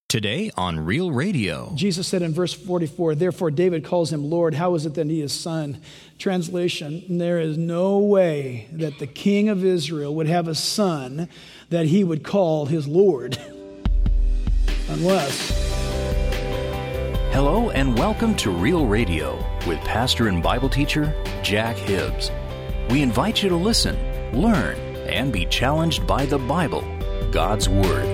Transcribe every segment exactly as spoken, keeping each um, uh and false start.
Today on Real Radio. Jesus said in verse forty-four, therefore David calls him Lord. How is it that he is son? Translation, there is no way that the king of Israel would have a son that he would call his Lord. Unless. Hello and welcome to Real Radio with pastor and Bible teacher Jack Hibbs. We invite you to listen, learn, and be challenged by the Bible, God's Word.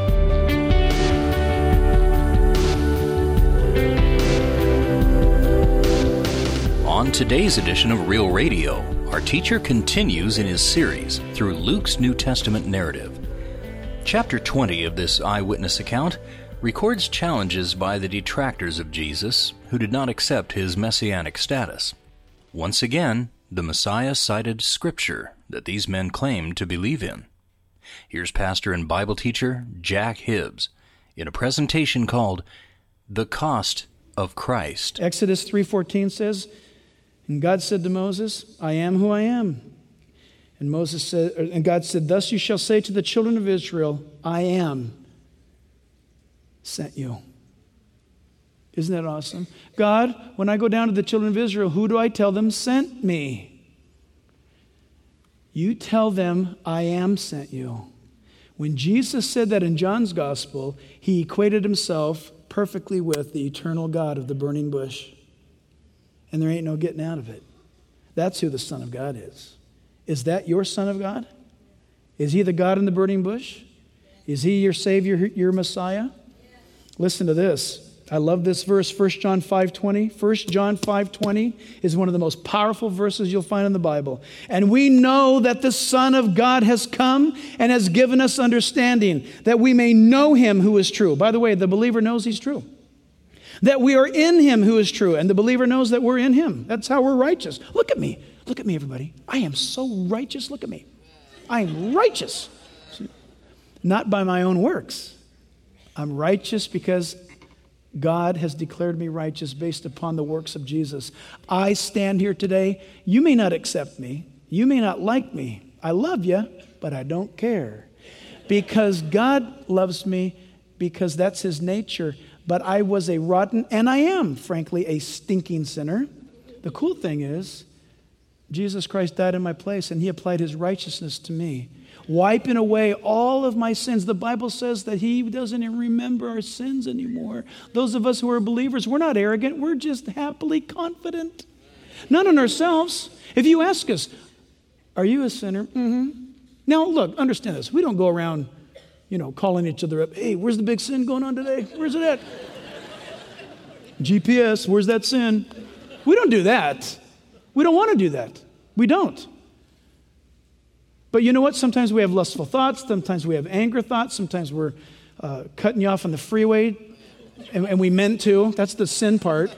On today's edition of Real Radio, our teacher continues in his series through Luke's New Testament narrative. Chapter twenty of this eyewitness account records challenges by the detractors of Jesus who did not accept his messianic status. Once again, the Messiah cited Scripture that these men claimed to believe in. Here's pastor and Bible teacher Jack Hibbs in a presentation called The Cost of Christ. Exodus three fourteen says, and God said to Moses, I am who I am. And Moses said, and God said, thus you shall say to the children of Israel, I am sent you. Isn't that awesome? God, when I go down to the children of Israel, who do I tell them sent me? You tell them, I am sent you. When Jesus said that in John's gospel, he equated himself perfectly with the eternal God of the burning bush. And there ain't no getting out of it. That's who the Son of God is. Is that your Son of God? Is he the God in the burning bush? Is he your Savior, your Messiah? Listen to this. I love this verse, First John five twenty. First John five twenty is one of the most powerful verses you'll find in the Bible. And we know that the Son of God has come and has given us understanding, that we may know him who is true. By the way, the believer knows he's true. That we are in him who is true, and the believer knows that we're in him. That's how we're righteous. Look at me. Look at me, everybody. I am so righteous. Look at me. I am righteous. Not by my own works. I'm righteous because God has declared me righteous based upon the works of Jesus. I stand here today. You may not accept me. You may not like me. I love you, but I don't care. Because God loves me, because that's his nature. But I was a rotten, and I am, frankly, a stinking sinner. The cool thing is, Jesus Christ died in my place, and he applied his righteousness to me, wiping away all of my sins. The Bible says that he doesn't even remember our sins anymore. Those of us who are believers, we're not arrogant. We're just happily confident. Not in ourselves. If you ask us, are you a sinner? Mm-hmm. Now, look, understand this. We don't go around You know, calling each other up. Hey, where's the big sin going on today? Where's it at? G P S, where's that sin? We don't do that. We don't want to do that. We don't. But you know what? Sometimes we have lustful thoughts. Sometimes we have anger thoughts. Sometimes we're uh, cutting you off on the freeway, and, and we meant to. That's the sin part.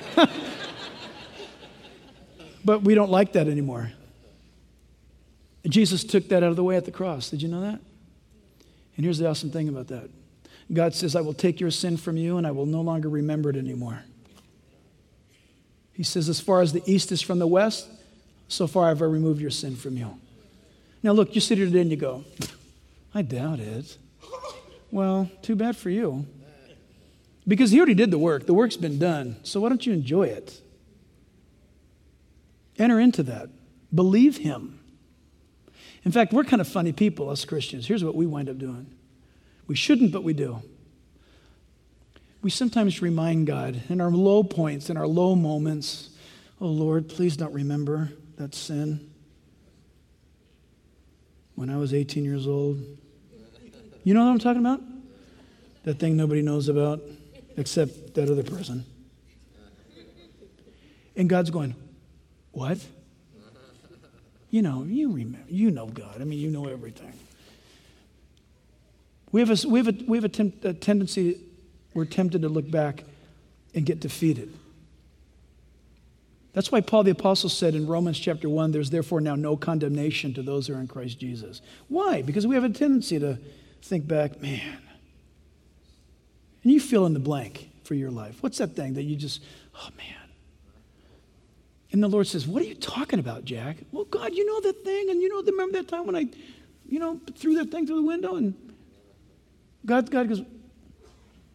But we don't like that anymore. Jesus took that out of the way at the cross. Did you know that? And here's the awesome thing about that. God says, I will take your sin from you and I will no longer remember it anymore. He says, as far as the east is from the west, so far I've removed your sin from you. Now look, you sit here today and you go, I doubt it. Well, too bad for you. Because he already did the work. The work's been done. So why don't you enjoy it? Enter into that. Believe him. In fact, we're kind of funny people, us Christians. Here's what we wind up doing. We shouldn't, but we do. We sometimes remind God in our low points, in our low moments, oh Lord, please don't remember that sin. When I was eighteen years old. You know what I'm talking about? That thing nobody knows about except that other person. And God's going, what? You know, you remember, you know God. I mean, you know everything. We have a, we have a, we have a, temp, a tendency, we're tempted to look back and get defeated. That's why Paul the Apostle said in Romans chapter one, there's therefore now no condemnation to those who are in Christ Jesus. Why? Because we have a tendency to think back, man. And you fill in the blank for your life. What's that thing that you just, oh man. And the Lord says, what are you talking about, Jack? Well, God, you know that thing, and you know, remember that time when I, you know, threw that thing through the window? And God, God goes,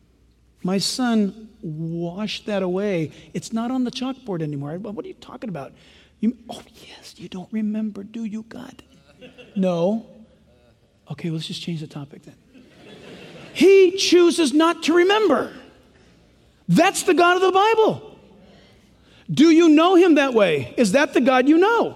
My son washed that away. It's not on the chalkboard anymore. What are you talking about? You, oh, yes, you don't remember, do you, God? No. Okay, well, let's just change the topic then. He chooses not to remember. That's the God of the Bible. Do you know him that way? Is that the God you know?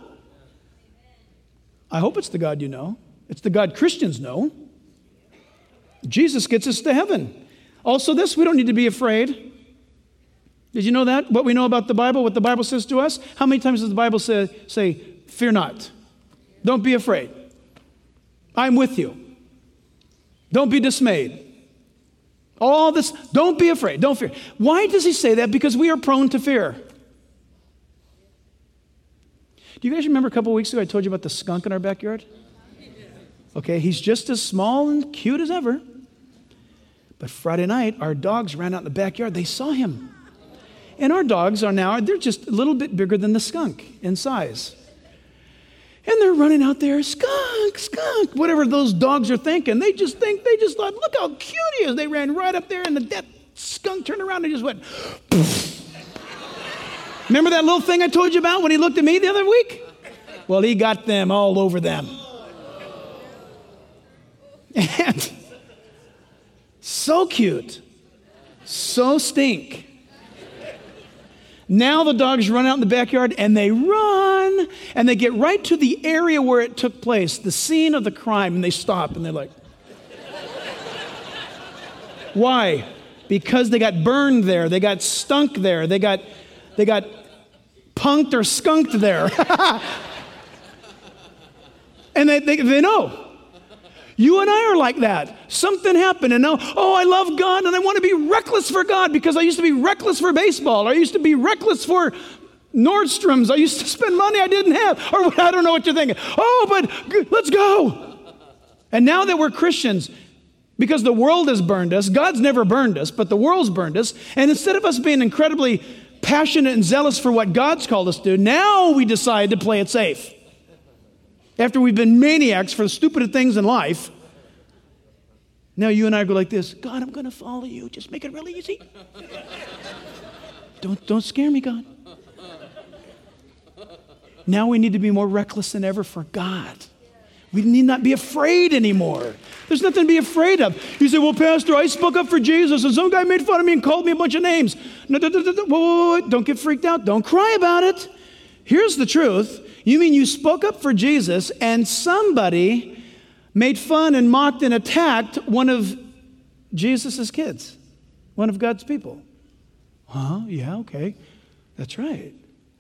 I hope it's the God you know. It's the God Christians know. Jesus gets us to heaven. Also this, we don't need to be afraid. Did you know that? What we know about the Bible, what the Bible says to us? How many times does the Bible say, say fear not? Don't be afraid. I'm with you. Don't be dismayed. All this, don't be afraid, don't fear. Why does he say that? Because we are prone to fear. Do you guys remember a couple weeks ago I told you about the skunk in our backyard? Okay, he's just as small and cute as ever. But Friday night, our dogs ran out in the backyard. They saw him. And our dogs are now, they're just a little bit bigger than the skunk in size. And they're running out there, skunk, skunk, whatever those dogs are thinking. They just think, they just thought, look how cute he is. They ran right up there and the that skunk turned around and just went, poof. Remember that little thing I told you about when he looked at me the other week? Well, he got them all over them. And so cute, so stink. Now the dogs run out in the backyard and they run and they get right to the area where it took place, the scene of the crime, and they stop and they're like, why? Because they got burned there, they got stunk there, they got they got punked or skunked there. And they, they they know. You and I are like that. Something happened and now, oh, I love God and I want to be reckless for God because I used to be reckless for baseball. Or I used to be reckless for Nordstrom's. I used to spend money I didn't have. Or I don't know what you're thinking. Oh, but let's go. And now that we're Christians, because the world has burned us, God's never burned us, but the world's burned us. And instead of us being incredibly passionate and zealous for what God's called us to do, now we decide to play it safe. After we've been maniacs for the stupid things in life, now you and I go like this, God, I'm going to follow you. Just make it really easy. Don't, don't scare me, God. Now we need to be more reckless than ever for God. We need not be afraid anymore. There's nothing to be afraid of. You say, well, Pastor, I spoke up for Jesus, and some guy made fun of me and called me a bunch of names. No, no, no, no, no. Whoa, whoa, whoa. Don't get freaked out. Don't cry about it. Here's the truth. You mean you spoke up for Jesus and somebody made fun and mocked and attacked one of Jesus' kids, one of God's people. Huh? Yeah, okay. That's right.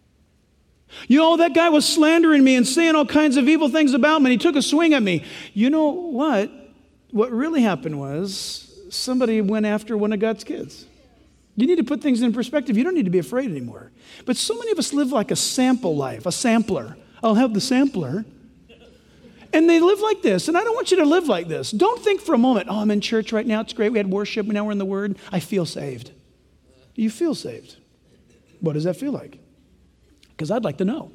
You know, that guy was slandering me and saying all kinds of evil things about me, and he took a swing at me. You know what? What really happened was somebody went after one of God's kids. You need to put things in perspective. You don't need to be afraid anymore. But so many of us live like a sample life, a sampler. I'll have the sampler. And they live like this. And I don't want you to live like this. Don't think for a moment, oh, I'm in church right now. It's great. We had worship. Now we're in the Word. I feel saved. You feel saved. What does that feel like? Because I'd like to know.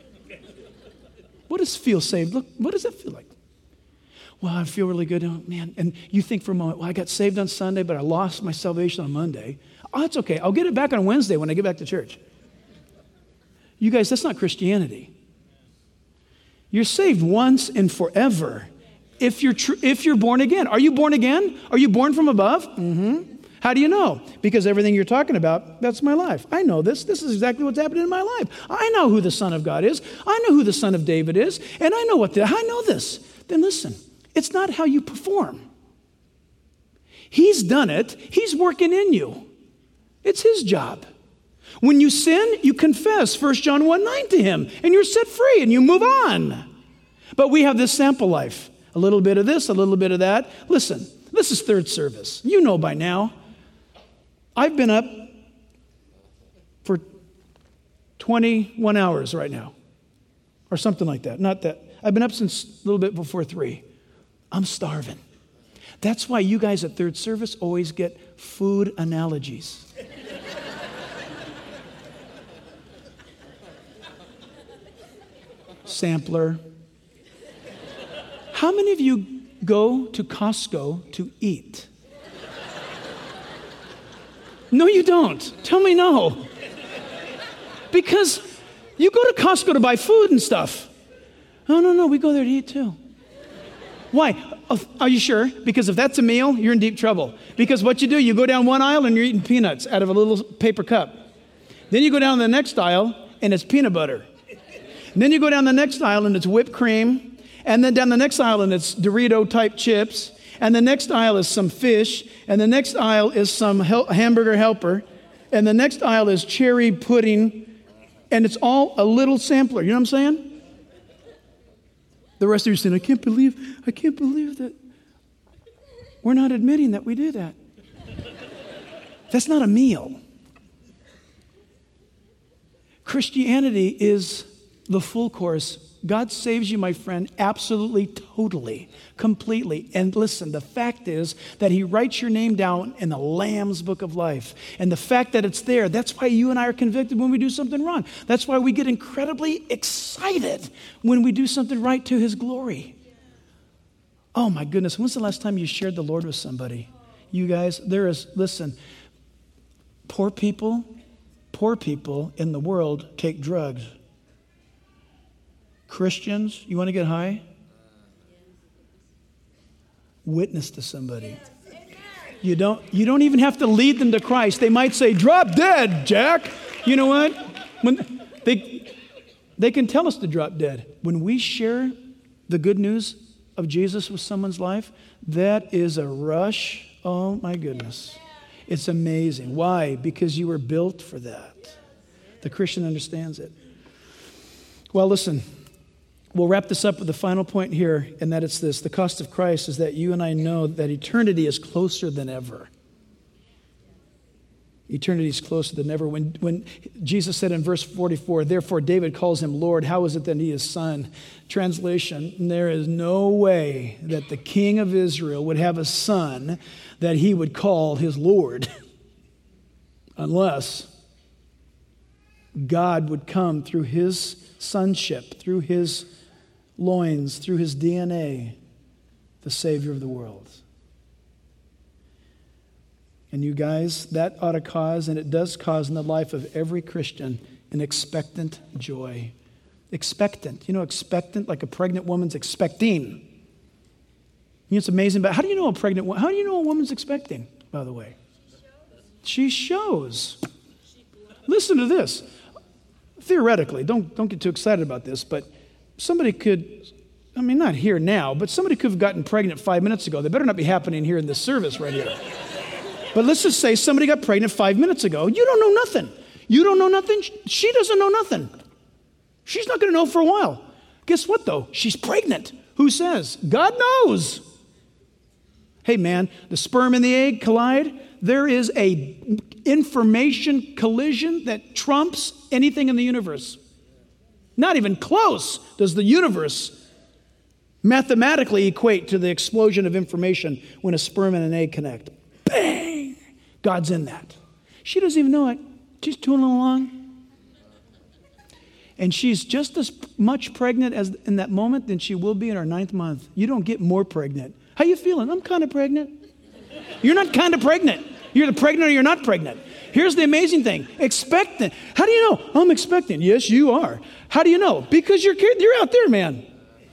What does feel saved look? What does that feel like? Well, I feel really good. Oh, man. And you think for a moment, well, I got saved on Sunday, but I lost my salvation on Monday. Oh, that's okay. I'll get it back on Wednesday when I get back to church. You guys, that's not Christianity. You're saved once and forever if you're tr- if you're born again. Are you born again? Are you born from above? Mm-hmm. How do you know? Because everything you're talking about, that's my life. I know this. This is exactly what's happening in my life. I know who the Son of God is. I know who the Son of David is. And I know what the, I know this. Then listen, it's not how you perform. He's done it. He's working in you. It's his job. When you sin, you confess First John one nine to him, and you're set free, and you move on. But we have this sample life. A little bit of this, a little bit of that. Listen, this is third service. You know by now. I've been up for twenty-one hours right now, or something like that. Not that. I've been up since a little bit before three. I'm starving. That's why you guys at third service always get food analogies. Sampler. How many of you go to Costco to eat? No, you don't. Tell me no. Because you go to Costco to buy food and stuff. Oh, no, no, we go there to eat too. Why? Oh, are you sure? Because if that's a meal, you're in deep trouble. Because what you do, you go down one aisle and you're eating peanuts out of a little paper cup. Then you go down the next aisle and it's peanut butter. And then you go down the next aisle and it's whipped cream. And then down the next aisle and it's Dorito-type chips. And the next aisle is some fish. And the next aisle is some hel- hamburger helper. And the next aisle is cherry pudding. And it's all a little sampler. You know what I'm saying? The rest of you are saying, I can't believe, I can't believe that we're not admitting that we do that. That's not a meal. Christianity is the full course. God saves you, my friend, absolutely, totally, completely. And listen, the fact is that he writes your name down in the Lamb's Book of Life. And the fact that it's there, that's why you and I are convicted when we do something wrong. That's why we get incredibly excited when we do something right to his glory. Oh my goodness, when's the last time you shared the Lord with somebody? You guys, there is, listen, poor people, poor people in the world take drugs. Christians, you want to get high? Witness to somebody. You don't, you don't even have to lead them to Christ. They might say, drop dead, Jack. You know what? When they, they can tell us to drop dead. When we share the good news of Jesus with someone's life, that is a rush. Oh my goodness. It's amazing. Why? Because you were built for that. The Christian understands it. Well, listen. We'll wrap this up with the final point here, and that it's this. The cost of Christ is that you and I know that eternity is closer than ever. Eternity is closer than ever. When, when Jesus said in verse forty-four, therefore David calls him Lord, how is it that he is son? Translation, there is no way that the king of Israel would have a son that he would call his Lord unless God would come through his sonship, through his loins, through his D N A, the Savior of the world. And you guys, that ought to cause, and it does cause in the life of every Christian, an expectant joy. Expectant. You know, expectant, like a pregnant woman's expecting. You know, it's amazing. But how do you know a pregnant woman? How do you know a woman's expecting, by the way? She shows. Listen to this. Theoretically, don't, don't get too excited about this, but somebody could, I mean, not here now, but somebody could have gotten pregnant five minutes ago. They better not be happening here in this service right here. But let's just say somebody got pregnant five minutes ago. You don't know nothing. You don't know nothing. She doesn't know nothing. She's not going to know for a while. Guess what, though? She's pregnant. Who says? God knows. Hey, man, the sperm and the egg collide. There is a information collision that trumps anything in the universe. Not even close does the universe mathematically equate to the explosion of information when a sperm and an egg connect. Bang! God's in that. She doesn't even know it. She's tooling along. And she's just as much pregnant as in that moment than she will be in her ninth month. You don't get more pregnant. How you feeling? I'm kind of pregnant. You're not kind of pregnant. You're either pregnant or you're not pregnant. Here's the amazing thing. Expectant. How do you know? I'm expectant. Yes, you are. How do you know? Because you're, you're out there, man.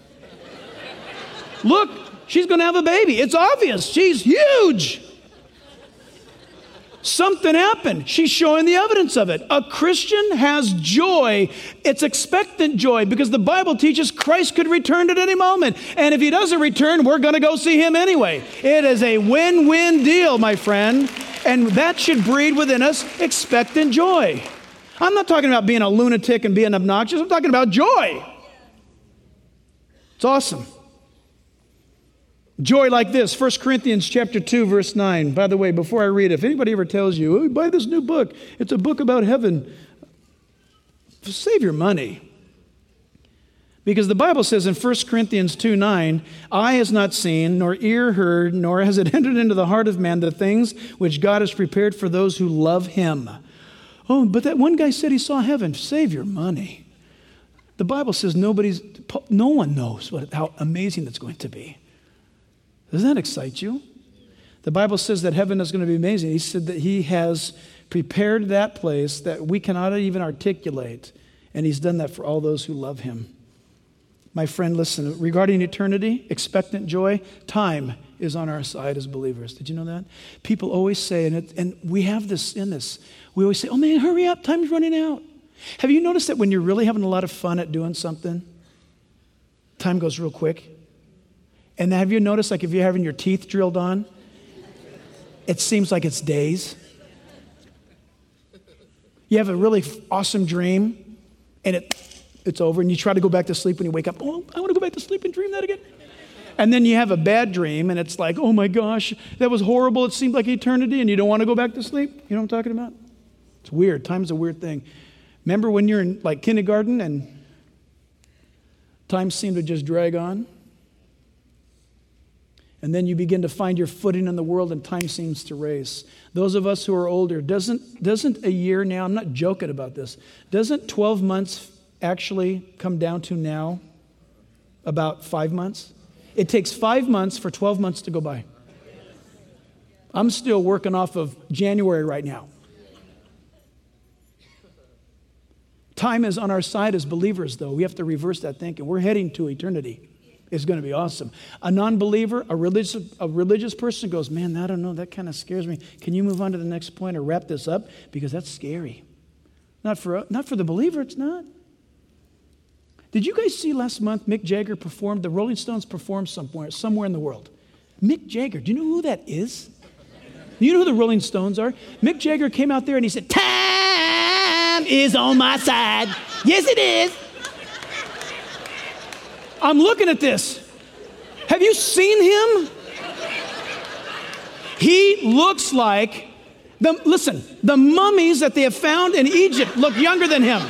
Look, she's going to have a baby. It's obvious. She's huge. Something happened. She's showing the evidence of it. A Christian has joy. It's expectant joy because the Bible teaches Christ could return at any moment. And if he doesn't return, we're going to go see him anyway. It is a win-win deal, my friend. And that should breed within us expectant joy. I'm not talking about being a lunatic and being obnoxious. I'm talking about joy. It's awesome. Joy like this, First Corinthians chapter two, verse nine. By the way, before I read it, if anybody ever tells you, oh, buy this new book, it's a book about heaven, save your money. Because the Bible says in First Corinthians two nine, eye has not seen, nor ear heard, nor has it entered into the heart of man the things which God has prepared for those who love him. Oh, but that one guy said he saw heaven. Save your money. The Bible says nobody's, no one knows what, how amazing it's going to be. Doesn't that excite you? The Bible says that heaven is going to be amazing. He said that he has prepared that place that we cannot even articulate, and he's done that for all those who love him. My friend, listen, regarding eternity, expectant joy, time is on our side as believers. Did you know that? People always say, and, it, and we have this in us, we always say, oh man, hurry up, time's running out. Have you noticed that when you're really having a lot of fun at doing something, time goes real quick? And have you noticed, like if you're having your teeth drilled on, it seems like it's days? You have a really awesome dream, and it it's over, and you try to go back to sleep when you wake up. Oh, I want to go back to sleep and dream that again. And then you have a bad dream, and it's like, oh my gosh, that was horrible. It seemed like eternity, and you don't want to go back to sleep. You know what I'm talking about? It's weird. Time's a weird thing. Remember when you're in like kindergarten and time seemed to just drag on? And then you begin to find your footing in the world and time seems to race. Those of us who are older, doesn't, doesn't a year now, I'm not joking about this, doesn't twelve months actually come down to now about five months? It takes five months for twelve months to go by. I'm still working off of January right now. Time is on our side as believers, though. We have to reverse that thinking. We're heading to eternity. It's going to be awesome. A non-believer, a religious, a religious person goes, man, I don't know, that kind of scares me. Can you move on to the next point or wrap this up? Because that's scary. Not for, not for the believer, it's not. Did you guys see last month Mick Jagger performed, the Rolling Stones performed somewhere, somewhere in the world? Mick Jagger, do you know who that is? You know who the Rolling Stones are? Mick Jagger came out there and he said, time is on my side. Yes, it is. I'm looking at this. Have you seen him? He looks like, the, listen, the mummies that they have found in Egypt look younger than him.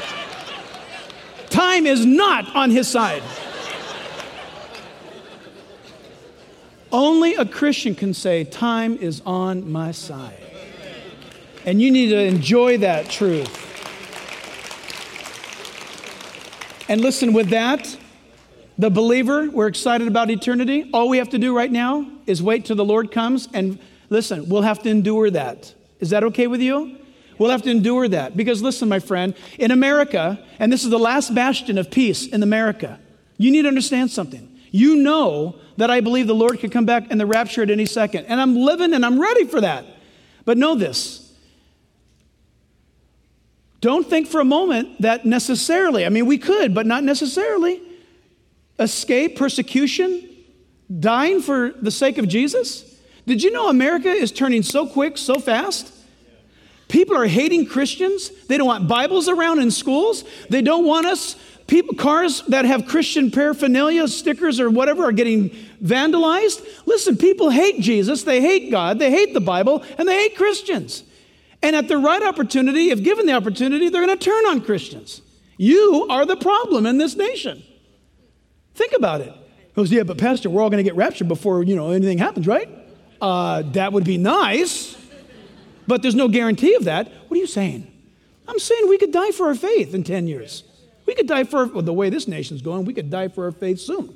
Time is not on his side. Only a Christian can say, time is on my side. And you need to enjoy that truth. And listen, with that, the believer, we're excited about eternity. All we have to do right now is wait till the Lord comes. And listen, we'll have to endure that. Is that okay with you? We'll have to endure that. Because listen, my friend, in America, and this is the last bastion of peace in America, you need to understand something. You know that I believe the Lord could come back in the rapture at any second. And I'm living and I'm ready for that. But know this. Don't think for a moment that necessarily, I mean, we could, but not necessarily, escape persecution, dying for the sake of Jesus. Did you know America is turning so quick, so fast? People are hating Christians. They don't want Bibles around in schools. They don't want us. People, cars that have Christian paraphernalia, stickers or whatever, are getting vandalized. Listen, people hate Jesus. They hate God. They hate the Bible. And they hate Christians. And at the right opportunity, if given the opportunity, they're going to turn on Christians. You are the problem in this nation. Think about it. He goes, yeah, but Pastor, we're all going to get raptured before, you know, anything happens, right? Uh, that would be nice. But there's no guarantee of that. What are you saying? I'm saying we could die for our faith in ten years. We could die for, well, the way this nation's going, we could die for our faith soon.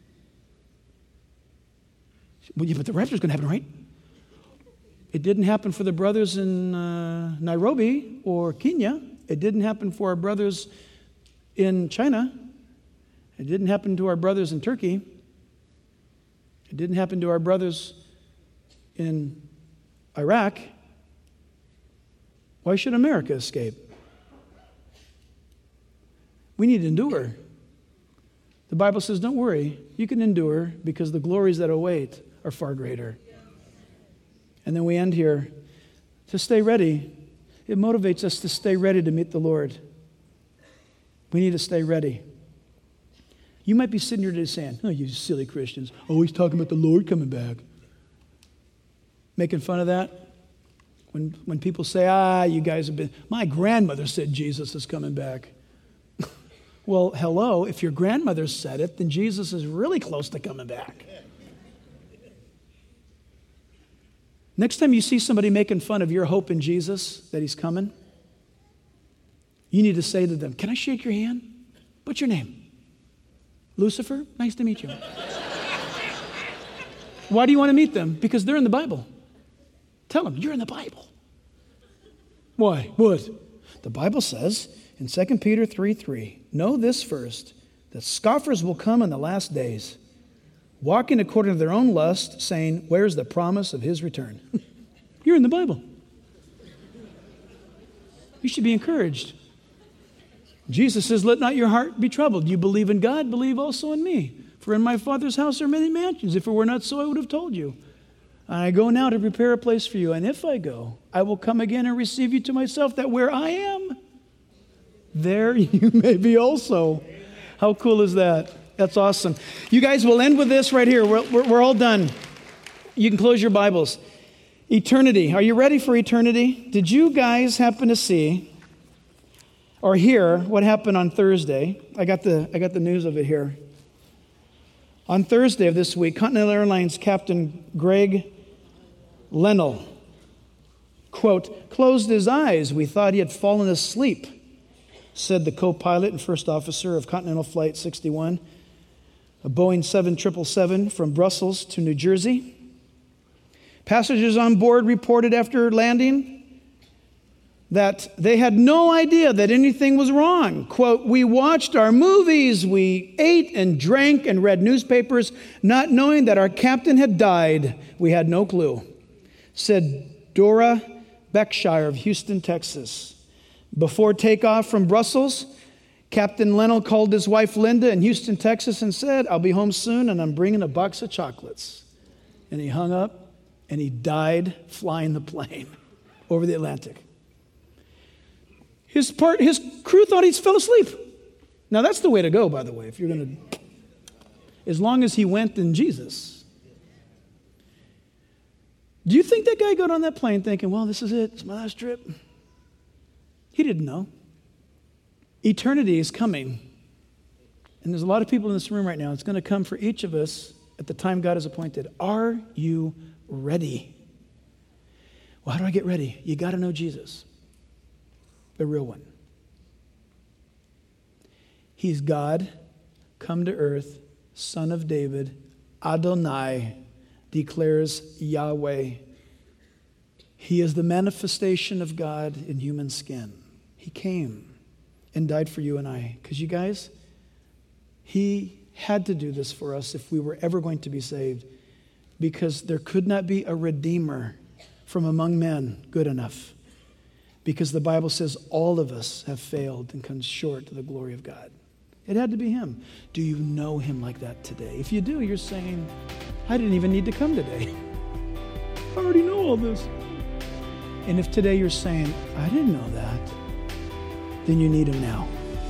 Well, yeah, but the rapture's going to happen, right? It didn't happen for the brothers in uh, Nairobi or Kenya. It didn't happen for our brothers in China. It didn't happen to our brothers in Turkey. It didn't happen to our brothers in Iraq. Why should America escape? We need to endure. The Bible says, don't worry, you can endure because the glories that await are far greater. And then we end here. To stay ready, it motivates us to stay ready to meet the Lord. We need to stay ready. You might be sitting here today saying, oh, you silly Christians, always talking about the Lord coming back. Making fun of that? When, when people say, ah, you guys have been, my grandmother said Jesus is coming back. Well, hello, if your grandmother said it, then Jesus is really close to coming back. Next time you see somebody making fun of your hope in Jesus, that he's coming, you need to say to them, can I shake your hand? What's your name? Lucifer? Nice to meet you. Why do you want to meet them? Because they're in the Bible. Tell them, you're in the Bible. Why? What? The Bible says in Second Peter three three, know this first, that scoffers will come in the last days, walking according to their own lust, saying, where's the promise of his return? You're in the Bible. You should be encouraged. Jesus says, let not your heart be troubled. You believe in God, believe also in me. For in my Father's house are many mansions. If it were not so, I would have told you. I go now to prepare a place for you. And if I go, I will come again and receive you to myself, that where I am, there you may be also. How cool is that? That's awesome. You guys, will end with this right here. We're, we're, we're all done. You can close your Bibles. Eternity. Are you ready for eternity? Did you guys happen to see or hear what happened on Thursday? I got the I got the news of it here. On Thursday of this week, Continental Airlines Captain Greg Lennell, quote, closed his eyes. We thought he had fallen asleep, said the co-pilot and first officer of Continental Flight sixty-one, a Boeing seven seven seven from Brussels to New Jersey. Passengers on board reported after landing that they had no idea that anything was wrong. Quote, we watched our movies, we ate and drank and read newspapers, not knowing that our captain had died. We had no clue, said Dora Beckshire of Houston, Texas. Before takeoff from Brussels, Captain Lennell called his wife Linda in Houston, Texas and said, I'll be home soon and I'm bringing a box of chocolates. And he hung up and he died flying the plane over the Atlantic. His part, his crew thought he fell asleep. Now that's the way to go, by the way, if you're going to, as long as he went in Jesus. Do you think that guy got on that plane thinking, well, this is it, it's my last trip? He didn't know. Eternity is coming. And there's a lot of people in this room right now. It's going to come for each of us at the time God has appointed. Are you ready? Well, how do I get ready? You got to know Jesus. The real one. He's God, come to earth, Son of David, Adonai, declares Yahweh. He is the manifestation of God in human skin. He came and died for you and I. Because you guys, he had to do this for us if we were ever going to be saved. Because there could not be a redeemer from among men good enough. Because the Bible says all of us have failed and come short of the glory of God. It had to be him. Do you know him like that today? If you do, you're saying, I didn't even need to come today. I already know all this. And if today you're saying, I didn't know that, then you need him now.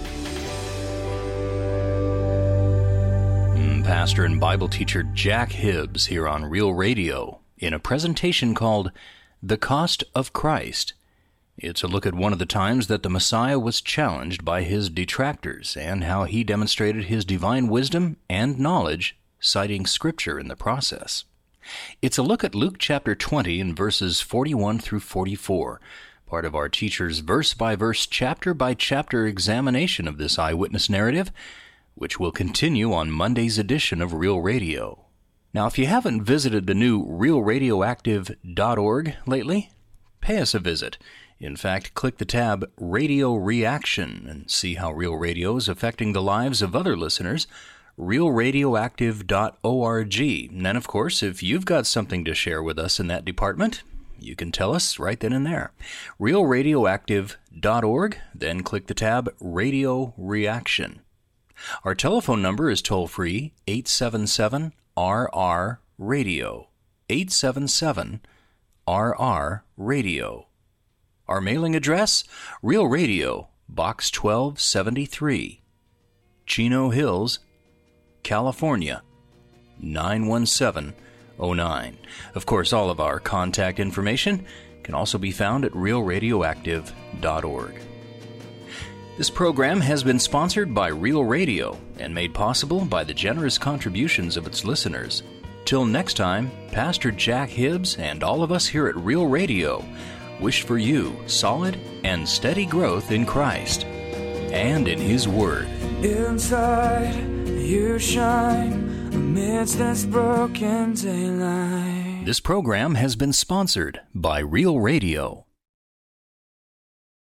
Pastor and Bible teacher Jack Hibbs here on Real Radio in a presentation called The Cost of Christ. It's a look at one of the times that the Messiah was challenged by his detractors and how he demonstrated his divine wisdom and knowledge, citing Scripture in the process. It's a look at Luke chapter twenty and verses forty-one through forty-four, part of our teacher's verse-by-verse, chapter-by-chapter examination of this eyewitness narrative, which will continue on Monday's edition of Real Radio. Now, if you haven't visited the new real radioactive dot org lately, pay us a visit. In fact, click the tab Radio Reaction and see how Real Radio is affecting the lives of other listeners, real radioactive dot org. And then, of course, if you've got something to share with us in that department, you can tell us right then and there. real radioactive dot org, then click the tab Radio Reaction. Our telephone number is toll-free, eight seven seven R R radio, eight seven seven R R radio. Our mailing address, Real Radio, Box twelve seventy-three, Chino Hills, California, nine one seven oh nine. Of course, all of our contact information can also be found at real radioactive dot org. This program has been sponsored by Real Radio and made possible by the generous contributions of its listeners. Till next time, Pastor Jack Hibbs and all of us here at Real Radio wish for you solid and steady growth in Christ and in His Word. Inside you shine amidst this broken daylight. This program has been sponsored by Real Radio.